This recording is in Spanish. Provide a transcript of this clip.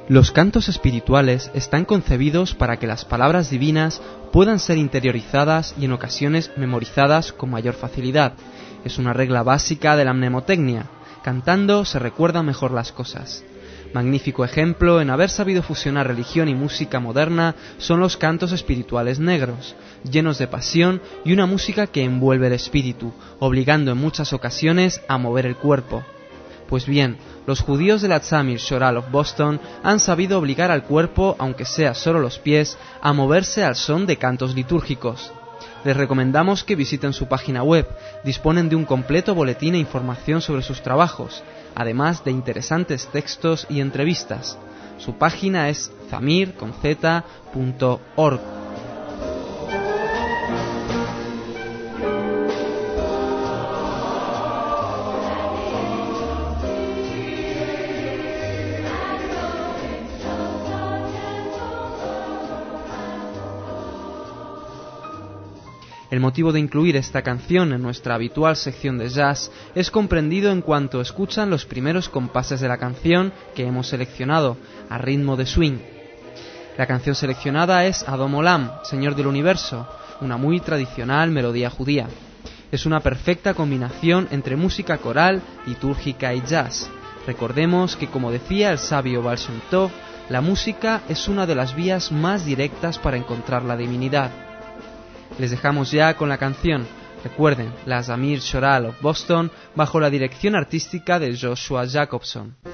Los cantos espirituales están concebidos para que las palabras divinas puedan ser interiorizadas y en ocasiones memorizadas con mayor facilidad. Es una regla básica de la mnemotecnia. Cantando se recuerdan mejor las cosas. Magnífico ejemplo en haber sabido fusionar religión y música moderna son los cantos espirituales negros, llenos de pasión y una música que envuelve el espíritu, obligando en muchas ocasiones a mover el cuerpo. Pues bien, los judíos del Atzamir Choral of Boston han sabido obligar al cuerpo, aunque sea solo los pies, a moverse al son de cantos litúrgicos. Les recomendamos que visiten su página web. Disponen de un completo boletín e información sobre sus trabajos, además de interesantes textos y entrevistas. Su página es zamir.org. El motivo de incluir esta canción en nuestra habitual sección de jazz es comprendido en cuanto escuchan los primeros compases de la canción que hemos seleccionado, a ritmo de swing. La canción seleccionada es Adon Olam, Señor del Universo, una muy tradicional melodía judía. Es una perfecta combinación entre música coral, litúrgica y jazz. Recordemos que, como decía el sabio Baal Shem Tov, la música es una de las vías más directas para encontrar la divinidad. Les dejamos ya con la canción. Recuerden, la Zamir Choral of Boston bajo la dirección artística de Joshua Jacobson.